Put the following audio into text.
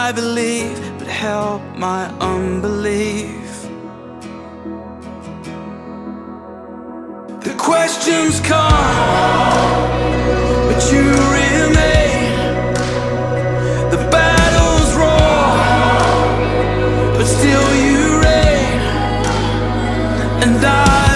I believe, but help my unbelief. The questions come, but you remain. The battles roar, but still you reign. And I